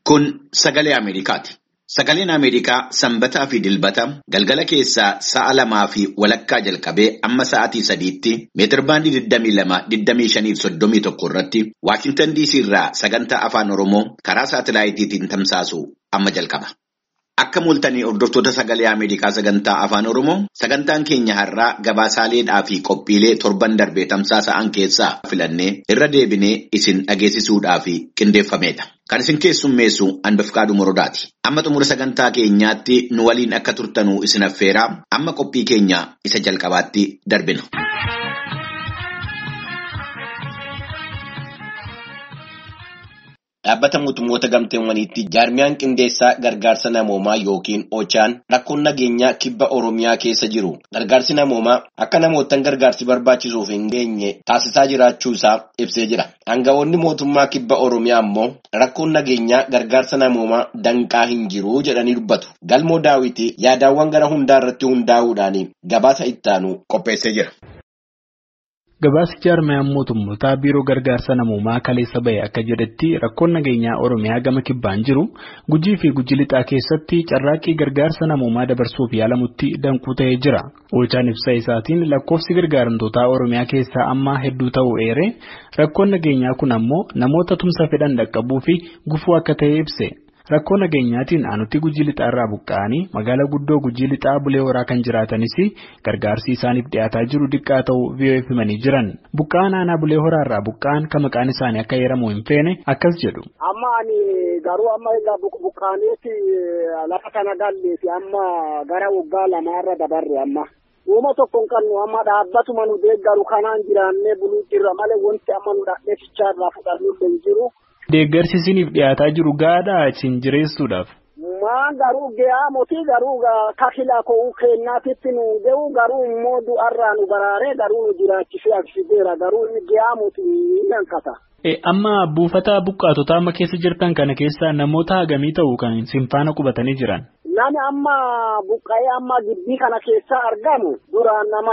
Kun sagalee Ameerikaati. Sagaleen Ameerikaa sanbataa fi dilbata galgala keessaa sa'a 2:00 jalqabee amma sa'aatii 3:00 meetirbaandii 22-25-31 irratti Waashingtan DC irraa sagantaa afaan Oromoo karaa saatalaayitiitiin tamsaasu amma jalqaba. Akka mul'atanii hordoftoota sagalee Ameerikaa sagantaa afaan Oromoo sagantaan keenya har'aa gabaasaaleedhaa fi qophiilee torban darbee tamsaasa'an keessaa filannee irra deebinee isin dhageessisuudhaaf qindeeffamedha. Kan isin keessummeessu Anbafqaaduu Morodaati. Amma xumura sagantaa keenyaatti nu waliin akka turtanuu isin affeeraa amma qophii keenya isa jalqabaatti darbina. Dhaabbata mootummoota gamteewwaniitti jaarmiyaan qindeessaa gargaarsa namoomaa yookiin OCHA'n rakkoon nageenyaa kibba Oromiyaa keessa jiru gargaarsi namoomaa akka namootaan gargaarsi barbaachisuuf hin geenye taasisaa jiraachuu isaa ibsee jira. Aangawoonni mootummaa kibba Oromiyaa ammoo rakkoon nageenyaa gargaarsa namoomaa danqaa hin jiru jedhanii dubbatu. Galmoo Daawwitii yaadaawwan gara hundaa irratti hundaa'uudhaan gabaasa ittaanu qopheessee jira. Gabaasi jaarmiyaan mootummootaa biiroo gargaarsa namoomaa kaleessa bahe akka jedhetti rakkoon nageenyaa Oromiyaa gama kibbaan jiru Gujii fi Gujii Lixaa keessatti carraaqqii gargaarsa namoomaa dabarsuuf yaalamutti danquu ta'ee jira. OCHA'n ibsa isaatiin lakkoofsi gargaaramtootaa Oromiyaa keessaa ammaa hedduu ta'uu eere rakkoon nageenyaa kun ammoo namoota tumsa fedhan dhaqqabuu fi gufuu akka ta'e ibse. Rakkoo nageenyaatiin aanutti Gujii Lixaa irraa buqqa'anii magaalaa guddoo Gujii Lixaa Bulee Horaa kan jiraatanis gargaarsi isaaniif dhiyaataa jiru diqqaa ta'uu VOA himanii jiran. Buqqa'aan aanaa Bulee Horaa irraa buqqa'an kan maqaan isaanii akka heeramu hin feene akkas jedhu. Amma ani garuu amma egaa buqqa'aniiti lafa kana galleeti amma gara waggaa lamaarra dabarre amma. Uuma tokko hin qabnu amma dhaabbatuma nu deeggaru kanaan jiraannee buluu jirra malee wanti amma nu dhaqnee fichaarraa fudhannu hin jiru. Deeggarsi isiniif dhiyaataa jiru gaadhaa isin jireessuudhaaf. Maan garuu gahaa mootii garuu kakila koo kennaatitti nu ga'u garuu immoo du'arraa nu baraaree garuu nu jiraachisee agarsiiseera garuu inni gahaa mootii ni hanqata. Amma buufata buqqaatotaa amma keessa jirtan kana keessa namoota hagamii ta'u kan isin faana qubatanii jiran? Nami amma buqqa'ee amma gibbii kana keessa argamu duraan nama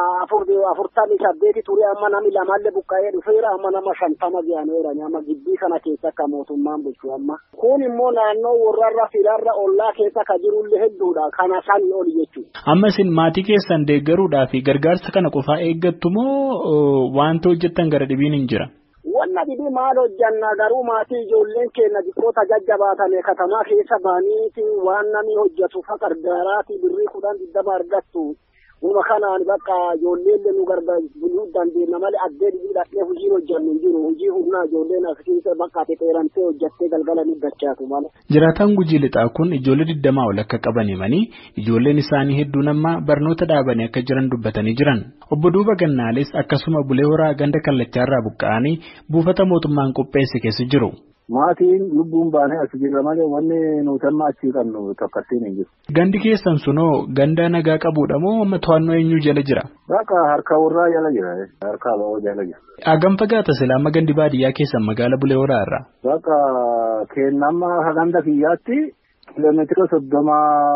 48 ture amma nami lamallee buqqa'ee dhufeera amma nama 50 ga'aneera amma gibbii kana keessa akka mootummaan bulchu amma. Kun immoo naannoo warrarra firarra ollaa keessa ka jirullee hedduudha kana sanii oli jechuudha. Amma isin maatii keessan deeggaruudhaa fi gargaarsa kana qofaa eeggattu moo wanta hojjettan gara dhibiin hin jira? Wanna didi maal hojjanna garuu maatii ijoolleen keenya xiqqoota jajjabaatame katamaa keessa baaniiti waan namni hojjetu fa gargaaraati birrii 10 argattu. Uma kanaan bakka ijoolleen nu gargaaruu dandeenya malee addee didi dhaqnee hojii hojjannu hin jiru. Hojii humnaa ijoolleen akkasiin bakka xeeramtee hojjattee galgala ni dachaatu malee. Jiraataan Gujii Lixaa kun ijoollee 20 ol akka qaban himanii ijoolleen isaanii hedduun amma barnoota dhaabanii akka jiran dubbatanii jiran. Obbo Duuba Gannaales akkasuma Bulee Horaa ganda kallachaarraa buqqa'anii buufata mootummaan qopheesse keessa jiru. Maatiin lubbuun baanee as jirra malee wanni nuti amma achii qabnu tokkattiin hin jiru. Gandi keessan sunoo ganda nagaa qabuudha moo amma to'annoo eenyu jala jira? Bakka harka warraa jala jira. Harka ba'oo jala jira. Hagam fagaata silaa amma gandi baadiyyaa keessan magaala Bulee Horaa irraa? Bakka kennama haganda kiyyaatti kiiloomeetira 30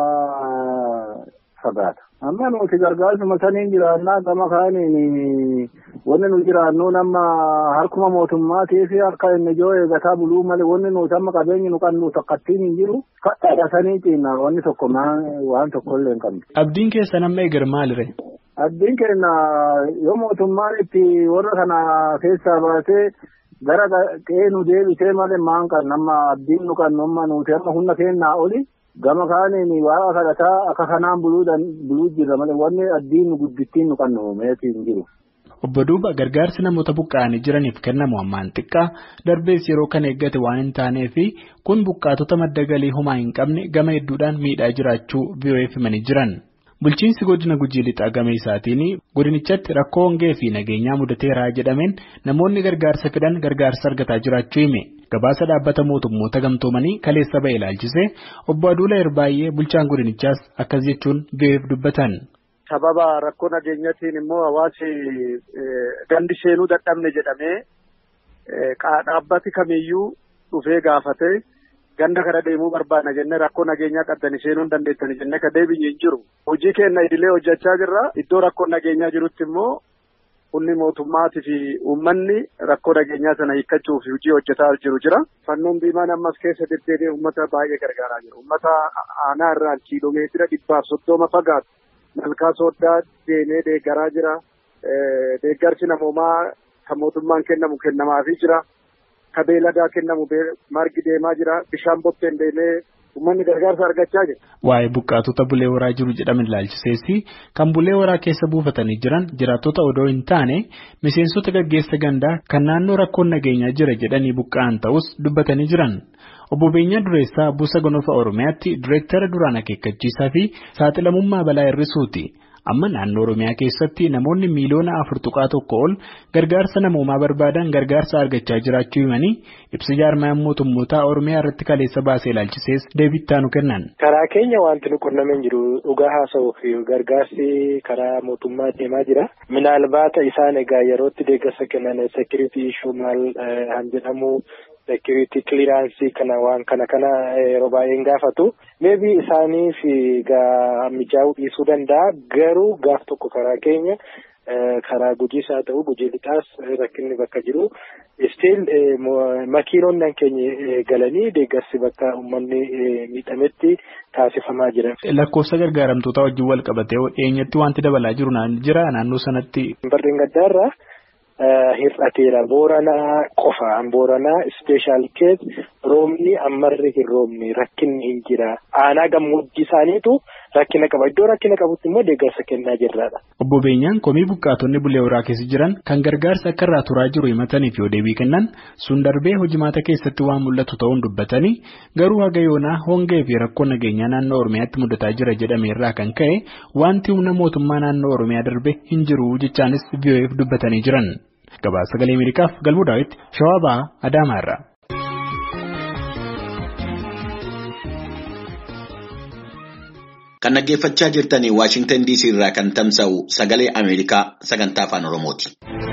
fagaata. Amma nuti gargaarsuma saniin jiraannaa gama kaaniin wanni nu jiraannu nama harkuma mootummaatii fi harka inni ijoo eegataa buluu malee wanni nuti amma qabeenyi nu qabnu tokkattiin hin jiru. Kadhaadha sanii ciina wanni tokko waan tokkollee hin qabne. Abdiin keessan amma eegar maalire? Abdiin keenya yoo mootummaan itti warra kana keessaa baatee gara qe'ee nu deebisee malee maan kan nama abdiin nu qabnu amma nuti amma humna keenyaa oli. Gama kaaniin waa kadhataa akka kanaan buluu jirra malee wanni abdiin nu guddittiin nu qabnu meetii hin jiru. Obbo Duuba gargaarsi namoota buqqa'anii jiraniif kennamu ammaan xiqqaa darbees yeroo kan eeggate waan hin taaneef kun buqqaatota madda galii homaa hin qabne gama hedduudhaan miidhaa jiraachuu VOA himanii jiran. Bulchiinsi godina Gujii Lixaa gama isaatiin godinichatti rakkoo hongee fi nageenyaa mudateeraa jedhameen namoonni gargaarsa fedhan gargaarsa argataa jiraachuu hime. Gabaasa dhaabbata mootummoota gamtoomanii kaleessa ba'e ilaalchise obbo Aduula Irbaay'ee bulchaan godinichaas akkas jechuun VOA'f dubbatan. Sababa rakkoo nageenyaatiin immoo hawaasi gandi seenuu dadhabne jedhamee dhaabbati kamiyyuu dhufee gaafatee ganda kana deemuu barbaadna jennee rakkoo nageenyaa qabdanii seenuu hin dandeettanii jennee ka deebi'ee hin jiru. Hojii keenya idilee hojjechaa jirra. Iddoo rakkoo nageenyaa jirutti immoo Humni mootummaatii fi uummanni rakkoo nageenyaa sana hiikkachuuf hojii hojjetaa jiru jira. Fannoon Diimaan ammas keessa deddeebi'ee uummata baay'ee gargaaraa jira. Uummata aanaa irraan kiiloomeetira 130 fagaatu malkaa sooddaa deemee deeggaraa jira. Deeggarsi namoomaa kan mootummaan kennamu kennamaafii jira. Ka beeladaa kennamu margi deemaa jira. Bishaan botteen deemee uummanni gargaarsa argachaa jira. Waa'ee buqqaatota bulee horaa jiru jedhame ilaalchiseessi kan bulee horaa keessa buufatanii jiran jiraattota odoo hin taane miseensota gaggeessa gandaa kan naannoo rakkoon nageenyaa jira jedhanii buqqa'an ta'us dubbatanii jiran. Obbo Beenyaa Dureessaa Buusa Gonofaa Oromiyaatti Direektara duraan akeekkachiisaa fi saaxilamummaa balaa hir'isuuti. Amma naannoo Oromiyaa keessatti namoonni miiliyoona 4.1 ol gargaarsa namoomaa barbaadan gargaarsa argachaa jiraachuu himanii ibsi jaarmayaan mootummootaa Oromiyaa irratti kaleessa baasee ilaalchisees deebii nu kennan. Karaa keenya wanti nu qunnameen jiru dhugaa haasa'uuf gargaarsi karaa mootummaa deemaa jira. Minaalbaata isaan egaa yerootti deeggarsa kennan security issue maal han jedhamu security clearance kana waan kana yeroo baay'een gaafatu. Maybe isaaniif mijaa'uu dhiisuu danda'a garuu gaaf tokko karaa keenya karaa Gujiis haa ta'u Gujii lixaas rakkinni bakka jiru still makiinonni keenya galanii deeggarsi bakka uummanni miidhametti taasifamaa jira. Lakkoofsa gargaaramtoota wajjin wal qabatee dhiyeenyatti wanti dabalaa jiru jira naannoo sanatti. Barreen gaddaarraa hir'ateera Booranaa qofa Booranaa special case roobni ammarri hin roobne rakkinni hin jira aanaa gammoojjii isaaniitu rakkina qaba iddoo rakkina qabutti immoo deeggarsa kennaa jirraadha. Obbo Beenyaan komii buqqaatonni bulee horaa keessa jiran kan gargaarsa akka irraa turaa jiru himataniif yoo deebii kennan sun darbee hojimaata keessatti waan mul'atu ta'uun dubbatanii garuu haga yoonaa hongee fi rakkoo nageenyaa naannoo Oromiyaatti mudataa jira jedhame irraa kan ka'e wanti humna mootummaa naannoo Oromiyaa darbe hin jiru jechaanis VOA'f dubbatanii jiran. Gabaasa Sagalee Ameerikaaf Galmuu Daawit Shawaa Ba'aa Adaamaa irraa. Kan dhaggeeffachaa jirtanii Waashingtan DC irraa kan tamsa'u Sagalee Ameerikaa sagantaa afaan Oromooti.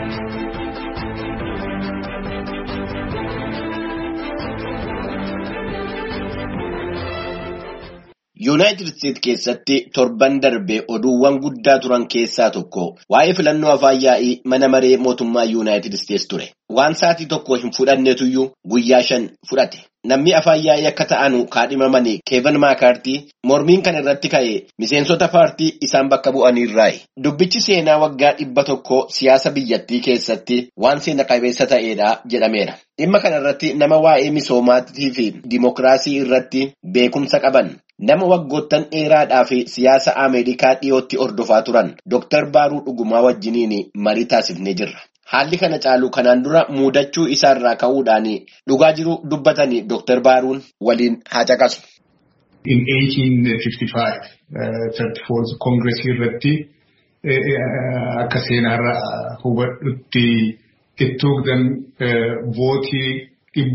Yuunaayitid Isteetsi keessatti torban darbee oduuwwan guddaa turan keessaa tokko waa'ee filannoo afaan yaa'ii mana maree mootummaa Yuunaayitid Isteetsi ture. Waan sa'aatii tokko hin fudhanneetuyyuu guyyaa 5 fudhate. Namni afaan yaa'ii akka ta'anu kaadhimamanii Keevin Maakaartii mormiin kan irratti ka'e miseensota paartii isaan bakka bu'aniirraayi. Dubbichi seenaa waggaa 100 siyaasa biyyattii keessatti waan seena qabeessa ta'edha jedhameera. Dhimma kana irratti nama waa'ee misoomaatii fi dimokiraasii irratti beekumsa qaban. Nama waggoottan dheeraadhaa fi siyaasa Ameerikaa dhiyootti hordofaa turan Dr. Baaruu Dhugumaa wajjiniin marii taasifnee jirra. Haalli kana caalu kanaan dura muudachuu isaarraa ka'uudhaan dhugaa jiru dubbatanii Dr. Baaruun waliin haa caqasu. In 1855, 34 Congress irratti akka seenaarra hubadhutti it took them vootii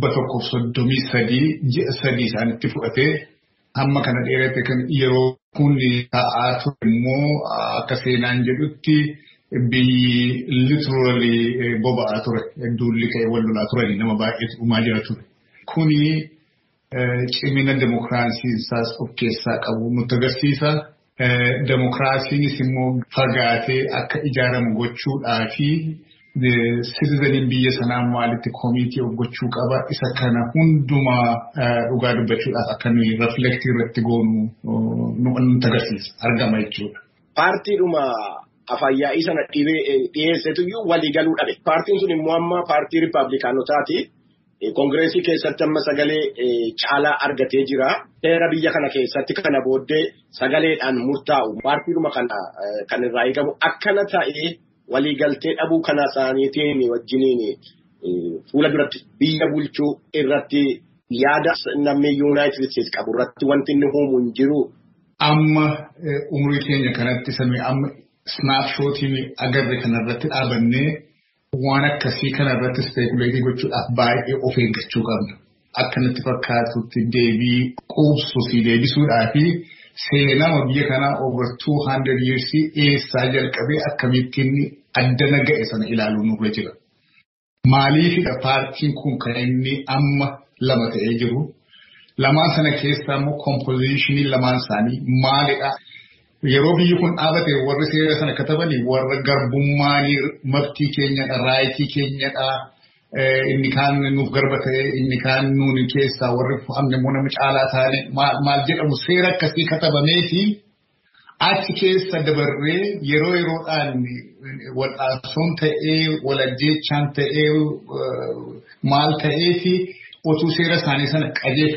133 ji'a 3 isaanitti fudhatee hamma kana dheerate kan yeroo kun ta'aa ture immoo akka seenaan jedhutti biyyi literally boba'aa ture duulli ka'ee wal lolaa turani nama baay'eetu dhumaa jira ture. Kuni cimina demokiraasii isaas of keessaa qabu nutti agarsiisa. Demokiraasiinis immoo fagaatee akka ijaaramu gochuudhaa fi citizeniin biyya sanaa maalitti koomitii of gochuu qaba isa kana hundumaa dhugaa dubbachuudhaaf akka nuyi reflektii irratti goonu nutti agarsiisa argama jechuudha. Paartiidhuma afaan yaa'ii sana dhiyeessetuyyuu walii galuu dhabe. Paartiin sun immoo amma paartii Rippaabilikaanotaati. Kongireesii keessatti amma sagalee caalaa argatee jira. Seera biyya kana keessatti kana booddee sagaleedhaan murtaa'u paartiidhuma kan irraa eegamu akkana ta'ee waliigaltee dhabuu kana isaaniitiin wajjiniin fuula duratti biyya bulchuu irratti yaada namni Yuunaayitid Isteetsi qabu irratti wanti inni uumu hin jiru. Amma umurii keenya kanatti samii amma snaapshootiin agarre kanarratti dhaabannee waan akkasii kanarratti speekuleetii gochuudhaaf baay'ee of eeggachuu qabna. Akkanatti fakkaatutti deebii quubsuu fi deebisuudhaa fi seenaa biyya kanaa over 200 years eessaa jalqabee akkamittiin addana ga'e sana ilaaluun nurra jira. Maaliifidha paartiin kun kan inni amma lama ta'ee jiru? Lamaan sana keessaa immoo kompoziishinii lamaan isaanii maalidha? yeroo biyyi kun dhaabate warri seera sana katabanii warra garbummaanii maftii keenyadha raayitii keenyadha inni kaan nuuf garba ta'e inni kaan nuuni keessaa warri fu'amne immoo nama caalaa taane maal jedhamu seera akkasii katabameefi achi keessa dabarree yeroo yeroodhaan wal'aansoon ta'ee walajjeechaan ta'ee maal ta'eefi otuu seera isaanii sana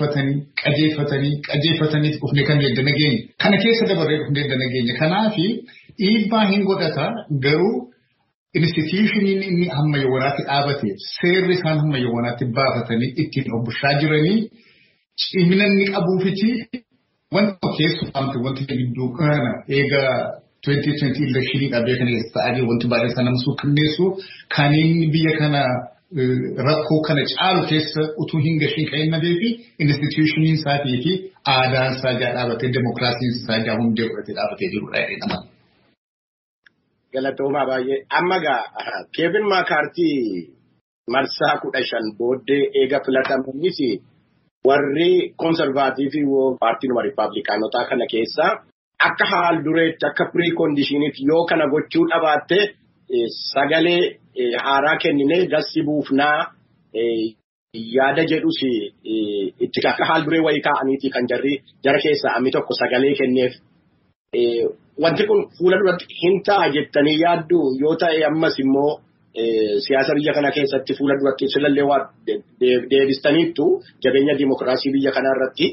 qajeeffatanii dhufne kan deeggarna geenye. Kana keessa dabarree dhufne deeggarna geenye. Kanaafi dhiibbaa hin godhata garuu instituutioniin inni hamma yawwanaatti dhaabate seerri isaan hamma yawwanaatti baafatanii ittiin obbushaa jiranii cimina inni qabuufiti wanta keessummaamte wanti gidduu kana eegaa 2020 election dhaabee kana keessa ta'anii wanti baay'ee sana namsuu kenneessu kan inni biyya kana rakkoo kana caalu keessa utuu hin gashin kan inni beeku instituutioniin isaatii fi aadaan isaa dhaabatee demokraasiin isaa hundee godhatee dhaabatee jirudha jedhama. Galatoomaa baay'ee amma Kevin McCarthy marsaa 15 booddee eega filatamuunis warri konservaatiivii paartiinuma riippaabilikaanotaa kana keessa akka haal dureetti akka piriikondishiniitti yoo kana gochuu dhabaatte sagalee haaraa kenninee dassi buufnaa yaada jedhus itti akka haal duree wayii kaa'aniiti kan jara keessaa ammi tokko sagalee kenneef. Wanti kun fuula duratti hin ta'a jettanii yaaddu yoo ta'e ammas immoo siyaasa biyya kana keessatti fuula duratti silallee waa deebistaniittu jabeenya dimokiraasii biyya kana irratti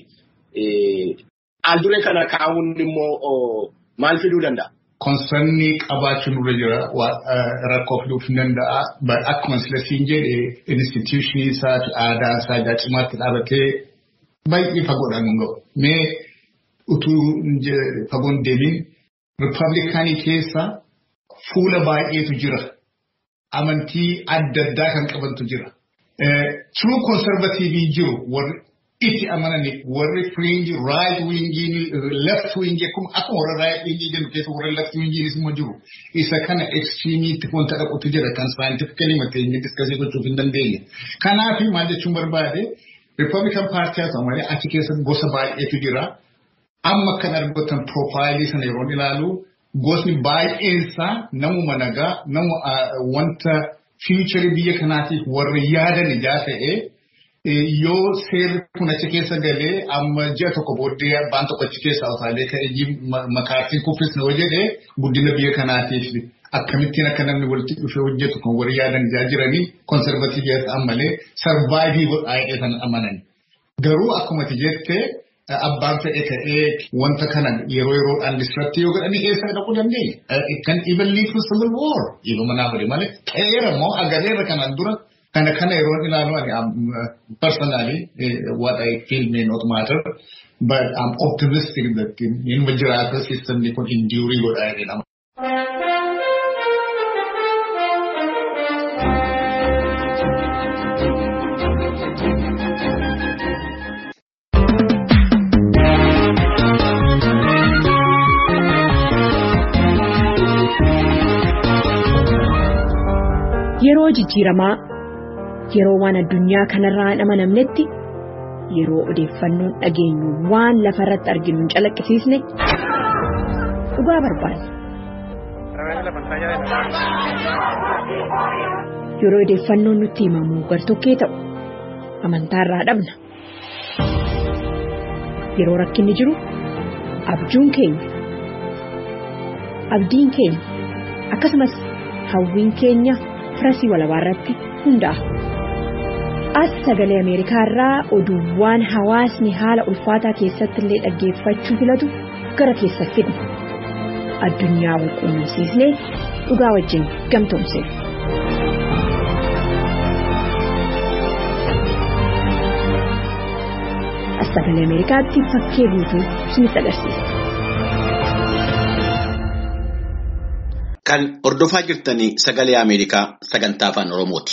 haal duree kana kaa'uun immoo maal fiduu danda'a? Konsernii qabaachuun irra jira rakkoo fiduuf hin danda'a. Akkuma sila siin jedhe instituushinii isaa fi aadaa isaa cimaatti dhaabatee baay'ee fagoodhaan hin ga'u. Mee utuu fagoon deebiin Riippaabilikaanii keessa fuula baay'eetu jira. Amantii adda addaa kan qabantu jira. True conservative jiru warri itti amananii warri fringe right wingii left wingii akkuma warra right wingii jedhu keessa warra left wingii immoo jiru. Isa kana extreemiitti wanta dhaqutu jira kan scientifically mateenye diskasii gochuuf hin dandeenye. Kanaaf maal jechuun barbaade Republican Party haa ta'u malee achi keessa gosa baay'eetu jira. Amma kan argatan profaayilii sana yeroo ilaalu gosni baay'eensaa namuma nagaa nama wanta fiicharii biyya kanaatiif warra yaadan ijaa ta'e yoo seerri kun achi keessa galee amma ji'a tokko booddee abbaan tokko achi keessaa utaalee ka'ee makaartiin kuffisne yoo jedhee guddina biyya kanaatiif akkamittiin akka namni walitti dhufee hojjetu kan warra yaadan ijaa jiranii konservatiivii ta'an malee sarvaayivii godhaa kan amanan. Garuu akkuma jettee abbaan fedhe ta'ee wanta kana yeroodhaan disruptii yoo godhanii eessa dhaquu dandeenya. It can even lead to civil war. Ilma naaf malee ta'eera moo agareera kanaan dura kana yeroo ilaalu personally what I feel may not matter but I'm optimistic that in majority system they could endure godhaa jedhama. Yeroo jijjiiramaa yeroo waan addunyaa kanarraa hin amanamnetti yeroo odeeffannoon dhageenyu waan lafarratti arginu hin calaqqisiisne dhugaa barbaanna. Yeroo odeeffannoon nutti himamu gartokkee ta'u amantaarraa dhabna. Yeroo rakkinni jiru abjuun keenya abdiin keenya akkasumas hawwiin keenya firasii walabaa irratti hundaa'a. As sagalee Ameerikaa irraa oduuwwan hawaasni haala ulfaataa keessatti illee dhaggeeffachuu filatu gara keessa fidna. Addunyaa walquunnamsiisnee dhugaa wajjin gamtoomsina. As sagalee Ameerikaatti fakkee guutuu isinitti agarsiisa. Kan hordofaa jirtanii sagalee Ameerikaa sagantaa afaan Oromooti.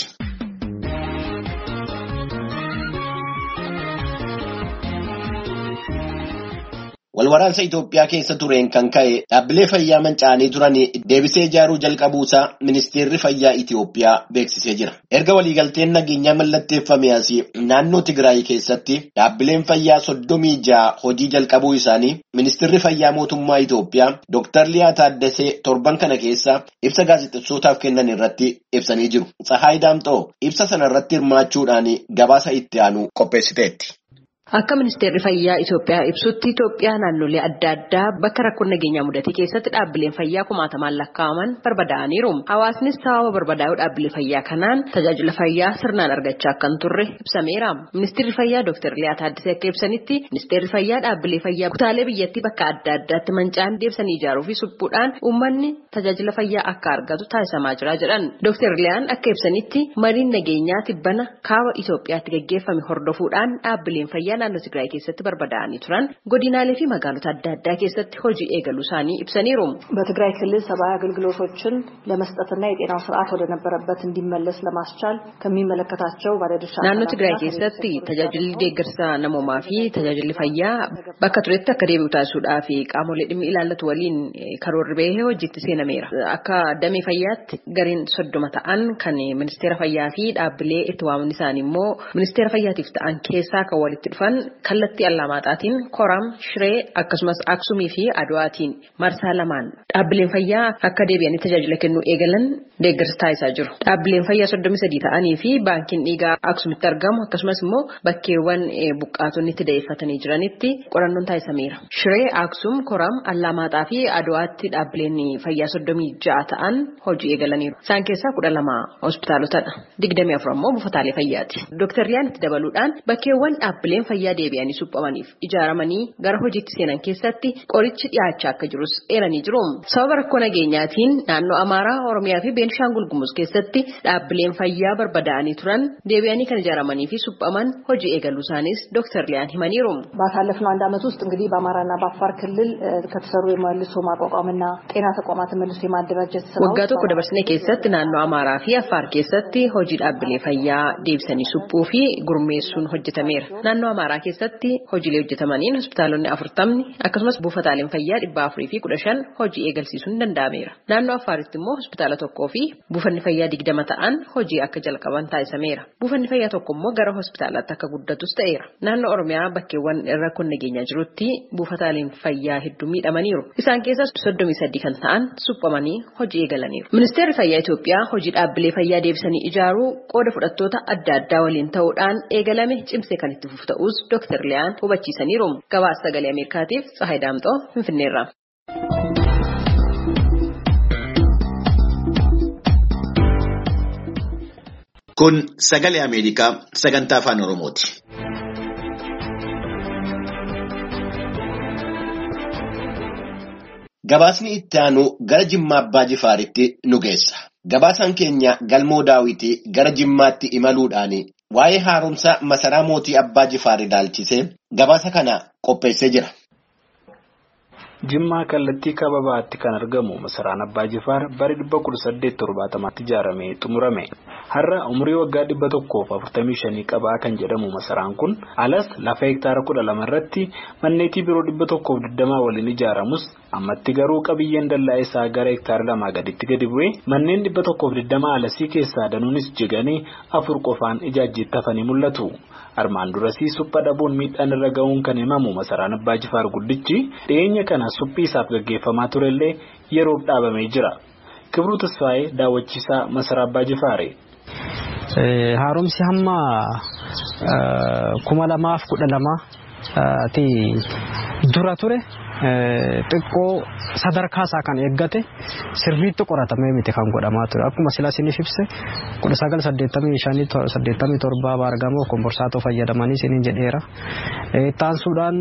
waraansa Itoophiyaa keessa tureen kan ka'e dhaabbilee fayyaa manca'anii turan deebisee ijaaruu jalqabuusaa ministeerri fayyaa Itoophiyaa beeksisee jira. Erga waliigalteen nageenyaa mallatteeffame asii naannoo Tigraay keessatti dhaabbileen fayyaa 36 hojii jalqabuu isaanii ministeerri fayyaa mootummaa Itoophiyaa Dr. Liyaa Taaddasee torban kana keessa ibsa gaazexeessootaaf kennan irratti ibsanii jiru. Tsahaay Daamxoo ibsa sana irratti hirmaachuudhaan gabaasa itti aanu qopheessiteetti. Akka ministeerri fayyaa Itoophiyaa ibsutti Itoophiyaa naannolee adda addaa bakka rakkoon nageenyaa mudate keessatti dhaabbileen fayyaa kumaatamaan lakkaa'aman barbadaa'aniiru. Hawaasnis sababa barbadaa'uu dhaabbilee fayyaa kanaan tajaajila fayyaa sirnaan argachaa akka hin turre ibsameera. Ministeerri fayyaa Dr. Liyaa Taaddasee akka ibsanitti ministeerri fayyaa dhaabbilee fayyaa kutaalee biyyattii bakka adda addaatti manca'an deebisanii ijaaruu fi suphuudhaan uummanni tajaajila fayyaa akka argatu taasisamaa jira jedhan. Dr. Liyaan akka ibsanitti mariin nageenyaa tibbana kaaba Itoophiyaatti gaggeeffame hordofuudhaan dhaabbileen fayyaa naannoo Tigraay keessatti barbadaa'anii turan godinaalee fi magaalota adda addaa keessatti hojii eegaluu isaanii ibsaniiru. በትግራይ ክልል ሰብአዊ አገልግሎቶችን ለመስጠትና የጤናው ስርዓት ወደ ነበረበት እንዲመለስ ለማስቻል ከሚመለከታቸው ባለድርሻ naannoo Tigraay keessatti tajaajilli deeggarsa namoomaa fi tajaajilli fayyaa bakka turetti akka deebi'u taasisuudhaaf qaamolee dhimmi ilaallatu waliin karoorri bahee hojiitti seenameera. Akka damee fayyaatti gariin 30 ta'an kan ministeera fayyaa fi dhaabbilee itti waamni isaanii immoo ministeera fayyaatiif ta'an keessaa kan walitti dhufan kallattii Allamaaxaatiin Koram, Shiree akkasumas Aksumii fi Adwaatiin marsaa lamaan dhaabbileen fayyaa akka deebi'anii tajaajila kennuu eegalan deeggarsa taasisaa jiru. Dhaabbileen fayyaa 33 ta'anii fi baankiin dhiigaa Aksumitti argamu akkasumas immoo bakkeewwan buqqaatonni itti da'eeffatanii jiranitti qorannoon taasisameera. Shiree, Aksum, Koram, Allamaaxaa fi Adwaatti dhaabbileen fayyaa 36 ta'an hojii eegalaniiru. Isaan keessaa 12 hospitaalotadha. 24 immoo buufataalee fayyaati. Dr. Liyaan itti dabaluudhaan bakkeewwan dhaabbileen fayyaa deebi'anii suphamaniif ijaaramanii gara hojiitti seenan keessatti qorichi dhiyaachaa akka jirus eeranii jiru. Sababa rakkoo nageenyaatiin naannoo Amaaraa, Oromiyaa fi Beenishaangul Gumuz keessatti dhaabbileen fayyaa barbadaa'anii turan deebi'anii kan ijaaramanii fi suphaman hojii eegaluu isaanis Dr. Liyaan himaniiru. ባሳለፍነው አንድ ዓመት ውስጥ እንግዲህ በአማራና በአፋር ክልል ከተሰሩ የመልሶ ማቋቋምና ጤና ተቋማትን መልሶ የማደራጀት ስራዎች waggaa tokko dabarsine keessatti naannoo Amaaraa fi Affaar keessatti hojii dhaabbilee fayyaa deebisanii suphuu fi gurmeessuun hojjetameera. Naannoo Amaaraa keessatti hojiilee hojjetamaniin hospitaalonni 40 akkasumas buufataaleen fayyaa 415 hojii eegalsiisuun danda'ameera. Naannoo Affaaritti immoo hospitaala tokkoo fi buufanni fayyaa 20 ta'an hojii akka jalqaban taasisameera. Buufanni fayyaa tokko immoo gara hospitaalaatti akka guddatus ta'eera. Naannoo Oromiyaa bakkeewwan rakkoon nageenyaa jirutti buufataaleen fayyaa hedduu miidhamaniiru. Isaan keessaa 33 kan ta'an suphamanii hojii eegalaniiru. Ministeerri fayyaa Itoophiyaa hojii dhaabbilee fayyaa deebisanii ijaaruu qooda fudhattoota adda addaa waliin ta'uudhaan eegalame cimsee kan itti fufu ta'us Dr. Liyaan hubachiisaniiru. Gabaasa sagalee Ameerikaatiif Tsahaay Daamxoo Finfinneerraa. Kun sagalee Ameerikaa sagantaa afaan Oromooti. Gabaasni itti aanu gara Jimmaa Abbaa Jifaaritti nu geessa. Gabaasaan keenya Galmoo Daawitii gara Jimmaatti imaluudhaan waa'ee haaromsa masaraa mootii Abbaa Jifaar ilaalchisee gabaasa kana qopheessee jira. Jimmaa kallattii kababaatti kan argamu masaraan Abbaa Jifaar bara 1870tti ijaaramee xumurame. Har'a umurii waggaa 145 qabaa kan jedhamu masaraan kun alas lafa hektaara 12 irratti manneetii biroo 120 waliin ijaaramus ammatti garuu qabiyyeen dallaa isaa gara hektaara 2 gaditti gadi bu'ee manneen 120 alasii keessaa danuunis jiganii 4 qofaan ijaajjiitti hafanii mul'atu. Armaan durasii supha dhabuun miidhaan irra ga'uun kan himamu masaraan Abbaa Jifaar guddichi dhiyeenya kana suphii isaaf gaggeeffamaa turellee yeroof dhaabamee jira. Kibruu Tasfaayee daawwachiisaa masaraa Abbaa Jifaare. Haaromsi hamma 2012 dura ture xiqqoo sadarkaa isaa kan eeggate sirriitti qoratamee miti kan godhamaa ture. Akkuma silaa isiniif ibse 1985-87 baargamoo komborsaatoo fayyadamanii isiniin jedheera. Taansuudhaan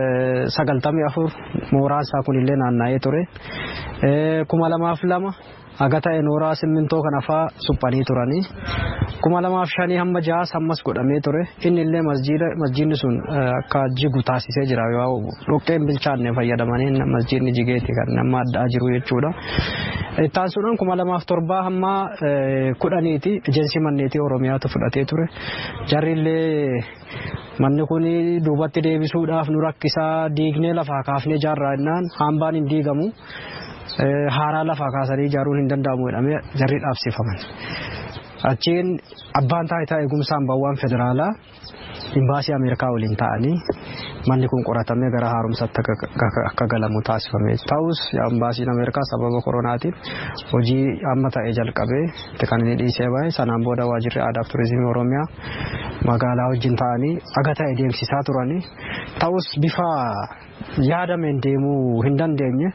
94 mooraan isaa kunillee naanna'ee ture. 2002 Haga ta'e nooraa simmintoo kana fa'aa suphanii turanii 2005 hamma 6 ammas godhamee ture. Inni illee masjiidni sun akka jigu taasisee jira yoo dhoqqeen bilchaanne fayyadamanii masjiidni jigeeti kan nama addaa jiru jechuudha. Taasisuudhaan 2007 hamma 10ti ejensii manneetii Oromiyaatu fudhatee ture. Jarri illee manni kun duubatti deebisuudhaaf nu rakkisaa diignee lafaa kaafnee ijaarraa jennaan hambaan hin diigamu. Haaraa lafaa kaasanii ijaaruun hin danda'amu jedhamee jarri dhaabsifaman. Achiin abbaan taayitaa eegumsa hambaawwan federaalaa imbaasii Ameerikaa waliin ta'anii manni kun qoratamee gara haaromsaatti akka galamu taasifame. Ta'us imbaasiin Ameerikaa sababa koronaatiin hojii amma ta'ee jalqabee kan inni dhiisee bahe sanaan booda waajjirri aadaa fi turizimii Oromiyaa magaalaa wajjin ta'anii aga ta'e deemsisaa turanii. Ta'us bifa yaadameen deemuu hin dandeenye.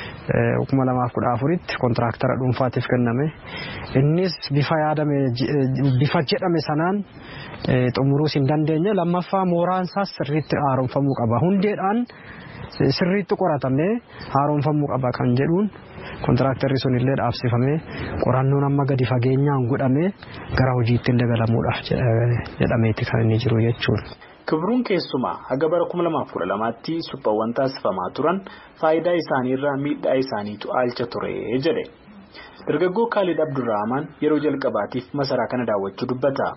2014tti kontiraaktara dhuunfaatiif kenname. Innis bifa yaadame bifa jedhame sanaan xumuruus hin dandeenye. Lammaffaa mooraan isaas sirriitti haaromfamuu qaba. Hundeedhaan sirriitti qoratamee haaromfamuu qaba kan jedhuun kontiraaktarri sun illee dhaabsifamee qorannoon amma gadi fageenyaan godhamee gara hojiitti illee galamuudhaaf jedhameeti kan inni jiru jechuudha. Kibruun keessumaa haga bara 2012tti suphaawwan taasifamaa turan faayidaa isaaniirraa miidhaa isaaniitu aalcha ture jedhe. Dargaggoo Khalid Abdurrahman yeroo jalqabaatiif masaraa kana daawwachuu dubbata.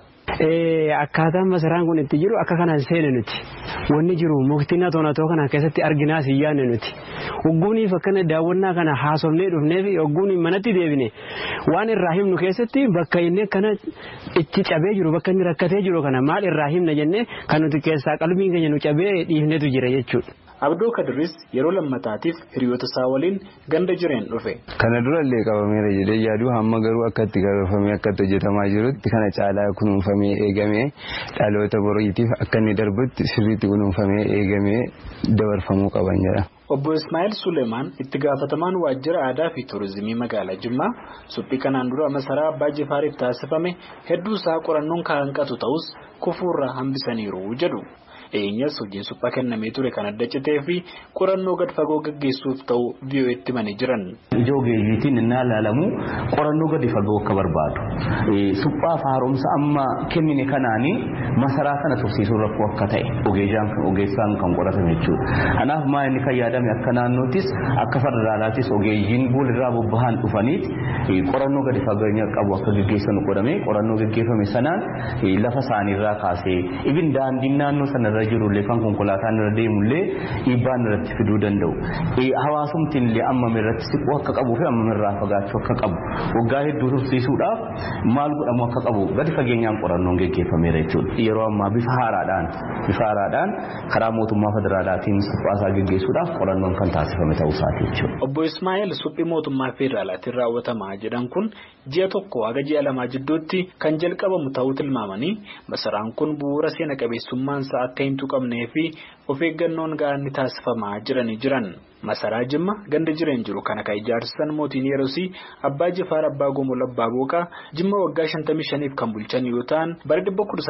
Akkaataan masaraan kun itti jiru akka kanaan seene nuti. Wanni jiru muktina toonatoo kana keessatti arginaas hin yaadne nuti. Ogguuniif akkana daawwannaa kana haasofnee dhufnee fi ogguun manatti deebine waan irraa himnu keessatti bakka inni kana itti cabee jiru bakka inni rakkatee jiru kana maal irraa himna jennee kan nuti keessaa qalbiin keenya nu cabee dhiifnetu jira jechuudha. Abdoo Kadiris yeroo lammataatiif hiriyoota isaa waliin ganda jireen dhufe. Kana dura illee qabameera jedhee yaadu hamma garuu akka itti galfamee akka itti hojjetamaa jirutti kana caalaa kunuunfamee eegamee dhaloota boriitiif akka inni darbutti sirriitti kunuunfamee eegamee dabarfamuu qaban jedha. Obbo Ismaa'il Suleemaan itti gaafatamaan waajjira aadaa fi turizimii magaalaa Jimmaa suphii kanaan dura masaraa Abbaa Jifaariif taasifame hedduu isaa qorannoon kan hanqatu ta'us kufuurraa hambisaniiru jedhu. Eenyas hojiin suphaa kennamee ture kan adda citee fi qorannoo gad fagoo gaggeessuuf ta'u VOA'tti himanii jiran. Ijoo geejjiitiin innaa ilaalamu qorannoo gadi fagoo akka barbaadu. Suphaaf haaromsa amma kennine kanaanii masaraa kana tursiisuun rakkoo akka ta'e ogeessaan kan qoratame jechuudha. Kanaaf maa inni kan yaadame akka naannoottis akka federaalaatis ogeeyyiin boolirraa bobbahan dhufaniiti qorannoo gadi fageenya qabu akka gaggeessan godhame qorannoo gaggeeffame sanaan lafa isaaniirraa kaasee ibin daandiin naannoo sana jirulle kan konkolaataan irra deemullee dhiibbaan irratti fiduu danda'u. Hawaasumtiin illee ammam irratti siquu akka qabuu fi ammam irraa fagaachuu akka qabu waggaa hedduu tursiisuudhaaf maal godhamu akka qabu gadi fageenyaan qorannoon gaggeeffameera jechuudha. Yeroo ammaa bifa haaraadhaan karaa mootummaa federaalaatiin suphaasaa gaggeessuudhaaf qorannoon kan taasifame ta'uu isaati jechuudha. Obbo Ismaa'il suphii mootummaa federaalaatiin raawwatamaa jedhan kun ji'a tokko haga ji'a lamaa jidduutti kan jalqabamu ta'uu tilmaamanii masaraan kun bu'uura seena qabeessummaan isaa akka hin tuqamnee fi of eeggannoon ga'aan ni taasifamaa jiran. Masaraa Jimma ganda jireen jiru kana kan ijaarsisan mootiin Yerosii Abbaa Jifaar Abbaa Gomol Abbaa Booqaa Jimma waggaa 55f kan bulchan yoo ta'an bara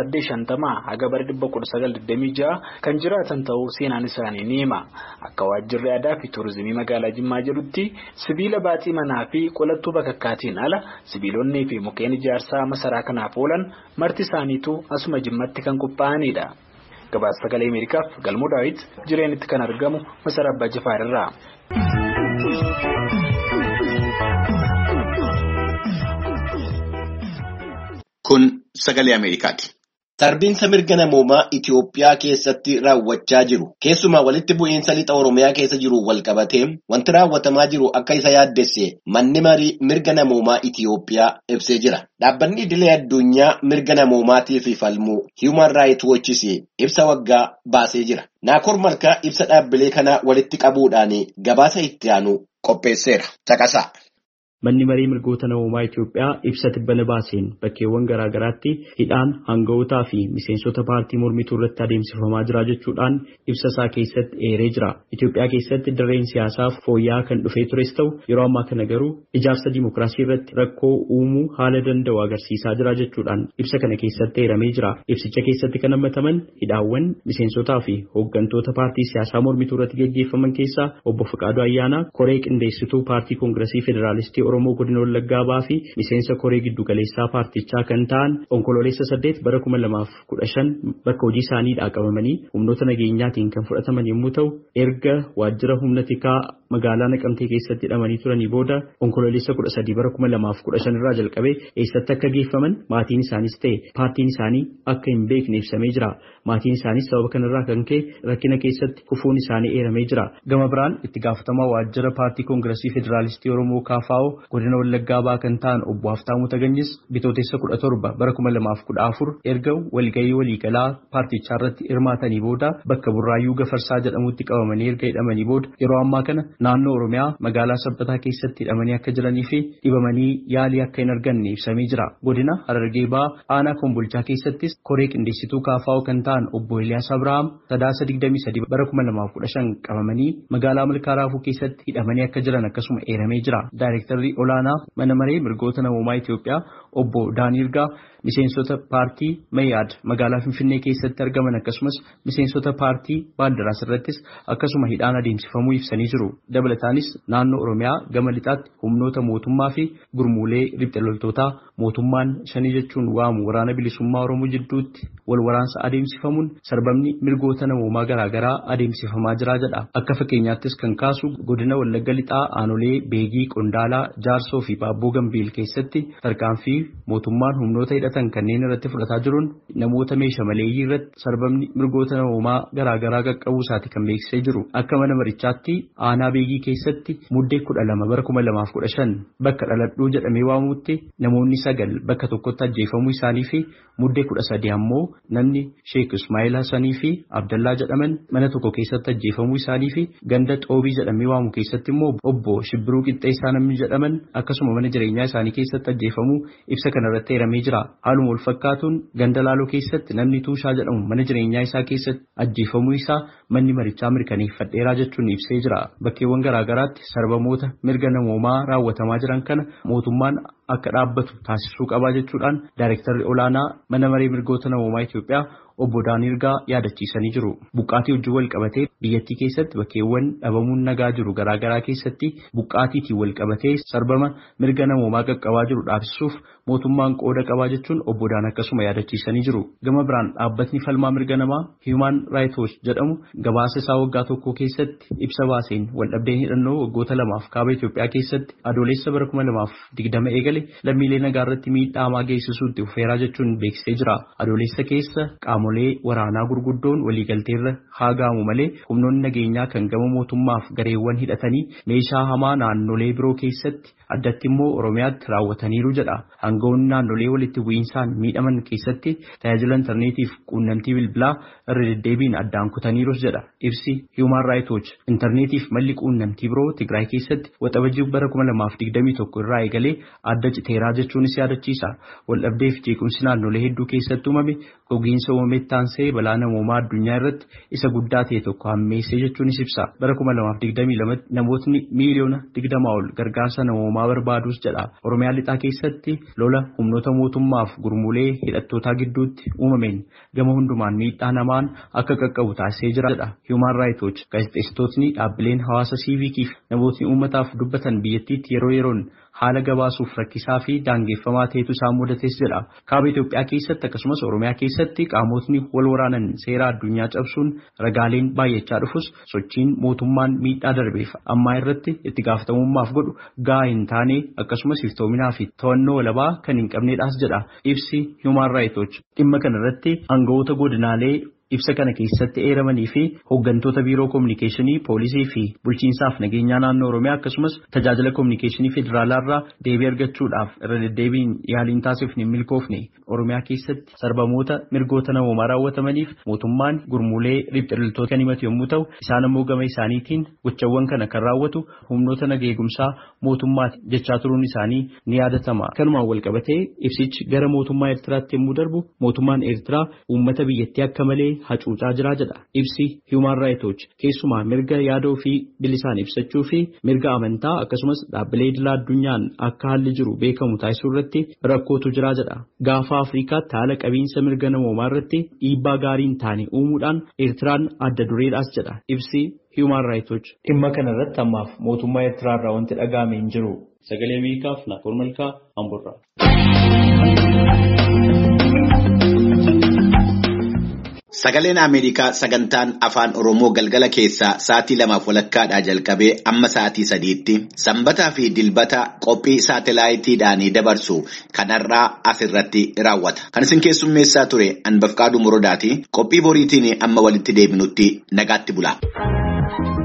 1850 haga bara 1926 kan jiraatan ta'uu seenaan isaanii ni hima. Akka waajjirri aadaa fi turizimii magaalaa Jimmaa jedhutti sibiila baaxii manaa fi qolattuu bakakkaatiin ala sibiilonnii fi mukkeen ijaarsaa masaraa kanaaf oolan marti isaaniitu asuma Jimmatti kan qophaa'anidha. Gabaasa Sagalee Ameerikaaf Galmoo Daawit jireenitti kan argamu masaraa Abbaa Jifaar irraa. Kun Sagalee Ameerikaati. Sarbiinsa mirga namoomaa Itiyoophiyaa keessatti raawwachaa jiru. Keessumaa walitti bu'iinsa lixa Oromiyaa keessa jiru walqabatee wanti raawwatamaa jiru akka isa yaaddesse manni marii mirga namoomaa Itiyoophiyaa ibsee jira. Dhaabbanni idilee addunyaa mirga namoomaatiif falmuu Human Rights Watch ibsa waggaa baasee jira. Naakoor Malkaa ibsa dhaabbilee kana walitti qabuudhaan gabaasa itti aanu qopheesseera. Caqasaa. Manni marii mirgoota namoomaa Itiyoophiyaa ibsa tibbana baaseen bakkeewwan garaa garaatti hidhaan hanga'ootaa fi miseensota paartii mormituu irratti adeemsifamaa jira jechuudhaan ibsa isaa keessatti eeree jira. Itiyoophiyaa keessatti dirreen siyaasaa fooyya'aa kan dhufee tures ta'u yeroo ammaa kana garuu ijaarsa dimookiraasii irratti rakkoo uumuu haala danda'u agarsiisaa jira jechuudhaan ibsa kana keessatti eeramee jira. Ibsicha keessatti kan hammataman hidhaawwan miseensotaa fi hooggantoota paartii siyaasaa mormituu irratti gaggeeffaman keessaa obbo Fiqaaduu Ayyaanaa koree qindeessituu paartii koongiresii federaalistii Oromoo Godina Wallaggaa Bahaa fi miseensa koree giddu galeessaa paartichaa kan ta'an onkololeessa 8 bara 2015 bakka hojii isaaniidhaa qabamanii humnoota nageenyaatiin kan fudhataman yommuu ta'u erga waajjira humna tikaa magaalaa Naqamtee keessatti hidhamanii turanii booda onkololeessa 13 bara 2015 irraa jalqabee eessatti akka geeffaman maatiin isaanis ta'e paartiin isaanii akka hin beekne ibsamee jira. Maatiin isaanis sababa kanarraa kan ka'e rakkina keessatti kufuun isaanii eeramee jira. Gama biraan itti gaafatamaa waajjira paartii koongiresii federaalistii Oromoo KFO godina Wallaggaa Bahaa kan ta'an obbo Haftaamuu Taganyis bitootessa 17 bara 2014 erga walgahii waliigalaa paartichaa irratti hirmaatanii booda bakka Burraayyuu Gafarsaa jedhamutti qabamanii erga hidhamanii booda yeroo ammaa kana naannoo Oromiyaa magaalaa Sabbataa keessatti hidhamanii akka jiranii fi dhibamanii yaalii akka hin arganne ibsamee jira. Godina Harargee Bahaa aanaa Kombolchaa keessattis koree qindeessituu KFO kan ta'an obbo Eliyaas Abrahaam sadaasa 23 bara 2015 qabamanii magaalaa Malkaa Raafuu keessatti hidhamanii akka jiran akkasuma eeramee jira. Daayirektarri olaanaa mana maree mirgoota namoomaa Itoophiyaa obbo Daaniirgaa miseensota paartii Mayyaad magaalaa Finfinnee keessatti argaman akkasumas miseensota paartii Baaldaraas irrattis akkasuma hidhaan adeemsifamuu ibsanii jiru. Dabalataanis naannoo Oromiyaa gama lixaatti humnoota mootummaa fi gurmuulee riphxe loltootaa mootummaan shanii jechuun waamu waraana bilisummaa Oromoo jidduutti wal waraansa adeemsifamuun sarbamni mirgoota namoomaa garaagaraa adeemsifamaa jira jedha. Akka fakkeenyaattis kan kaasu godina Wallagga lixaa aanolee Beegii, Qondaalaa, Jaarsoo fi Baabboo Gambiil keessatti tarkaanfii mootummaan humnoota hidhatan kanneen irratti fudhataa jiruun namoota meeshaa maleeyyii irratti sarbamni mirgoota namoomaa garaagaraa qaqqabuu isaati kan beeksisee jiru. Akka mana marichaatti aanaa Beegii keessatti muddee 12 bara 2015 bakka dhaladhuu jedhamee waamutti namoonni 9 bakka tokkotti ajjeefamuu isaanii fi muddee 13 ammoo namni Sheek Ismaa'eel Hassanii fi Abdallaa jedhaman mana tokko keessatti ajjeefamuu isaanii fi ganda Xoobii jedhamee waamu keessatti immoo obbo Shibbiruu Qixxeessaa namni jedhaman akkasuma mana jireenyaa isaanii keessatti ajjeefamuu ibsa kanarratti eeramee jira. Haaluma wal fakkaatuun ganda Laaloo keessatti namni Tuushaa jedhamu mana jireenyaa isaa keessatti ajjeefamuu isaa manni marichaa mirkaneeffadheeraa jechuun ibsee jira. Bakkeewwan garaagaraatti sarbamoota mirga namoomaa raawwatamaa jiran kana mootummaan akka dhaabbatu taasisuu qabaa jechuudhaan daayirektarri olaanaa mana maree mirgoota namoomaa Itoophiyaa obbo Daaniirgaa yaadachiisanii jiru. Buqqaatii wajjin wal qabatee biyyattii keessatti bakkeewwan dhabamuun nagaa jiru garaagaraa keessatti buqqaatiitiin wal qabatee sarbama mirga namoomaa qaqqabaa jiru dhaabsisuuf mootummaan qooda qabaa jechuun obbo Daan akkasuma yaadachiisanii jiru. Gama biraan dhaabbatni falmaa mirga namaa Human Rights Watch jedhamu gabaasa isaa waggaa tokko keessatti ibsa baaseen waldhabdeen hidhannoo waggoota 2 kaaba Itoophiyaa keessatti adoolessa bara 2020 eegale lammiilee nagaa irratti miidhaa hamaa geessisuutti fufeeraa jechuun beeksisee jira. Adoolessa keessa qaamolee waraanaa gurguddoon waliigalteerra haa ga'amu malee humnoonni nageenyaa kan gama mootummaaf gareewwan hidhatanii meeshaa hamaa naannolee biroo keessatti addatti immoo Oromiyaatti raawwataniiru jedha. Aangawoonni naannolee walitti bu'iinsaan miidhaman keessatti tajaajila intarneetiif quunnamtii bilbilaa irra deddeebiin addaan kutaniirus jedha. Ibsi Human Rights Watch intarneetiif malli quunnamtii biroo Tigraay keessatti waxabajjii bara 2021 irraa eegalee adda citeeraa jechuunis yaadachiisa. Waldhabdee fi jeequmsi naannolee hedduu keessatti uumame gogiinsa uumametti aansee balaa namoomaa addunyaa irratti isa guddaa ta'e tokko hammeessee jechuunis ibsa. Bara 2022 namootni miiliyoona 20 ol gargaarsa namoomaa barbaadus jedha. Oromiyaa lixaa keessatti lola humnoota mootummaaf gurmuulee hidhattootaa gidduutti uumameen gama hundumaan miidhaa namaan akka qaqqabu taasisee jira jedha. Human Rights Watch gaazexeessitootni dhaabbileen hawaasa siiviikiif namootni uummataaf dubbatan biyyattiitti yeroo yeroon haala gabaasuuf rakkisaa fi daangeffamaa ta'etu isaan mudates jedha. Kaaba Itoophiyaa keessatti akkasumas Oromiyaa keessatti qaamotni wal waraanan seera addunyaa cabsuun ragaaleen baay'achaa dhufus sochiin mootummaan miidhaa darbeef ammaa irratti itti gaafatamummaaf godhu gahaa hin taane akkasumas iftoominaa fi to'annoo walabaa kan hin qabneedhaas jedha. Ibsi Human Rights Watch dhimma kanarratti aangawoota godinaalee ibsa kana keessatti eeramanii fi hooggantoota biiroo kominikeeshinii poolisii fi bulchiinsaaf nageenyaa naannoo Oromiyaa akkasumas tajaajila kominikeeshinii federaalaa irraa deebii argachuudhaaf irra deddeebiin yaaliin taasifne hin milkoofne. Oromiyaa keessatti sarbamoota mirgoota namoomaa raawwatamaniif mootummaan gurmuulee riphxe loltoota kan himatu yommuu ta'u isaan immoo gama isaaniitiin gochawwan kana kan raawwatu humnoota nagaa eegumsaa mootummaati jechaa turuun isaanii ni yaadatama. Kanumaan wal qabatee ibsichi gara mootummaa Eertiraatti yommuu darbu mootummaan Eertiraa uummata biyyattii akka malee hacuucaa jira jedha. Ibsi Human Rights Watch keessumaa mirga yaada ofii bilisaan ibsachuu fi mirga amantaa akkasumas dhaabbilee idilaa addunyaan akka haalli jiru beekamu taasisuu irratti rakkootu jira jedha. Gaafa Afrikaatti haala qabiinsa mirga namoomaa irratti dhiibbaa gaarii hin taane uumuudhaan Eertiraan adda dureedhaas jedha. Ibsi Human Rights Watch dhimma kana irratti ammaaf mootummaa Eertiraa irraa wanti dhaga'ame hin jiru. Sagalee Ameerikaaf Naakoor Malkaa Amburraa. Sagaleen Ameerikaa sagantaan afaan Oromoo galgala keessaa sa'aatii 2:00 jalqabee amma sa'aatii 3:00tti sanbataa fi dilbata qophii saatalaayitiidhaan dabarsu kanarraa asirratti raawwata. Kan isin keessummeessaa ture Anbafqaaduu Morodaati. Qophii boriitiin amma walitti deebinutti nagaatti bulaa.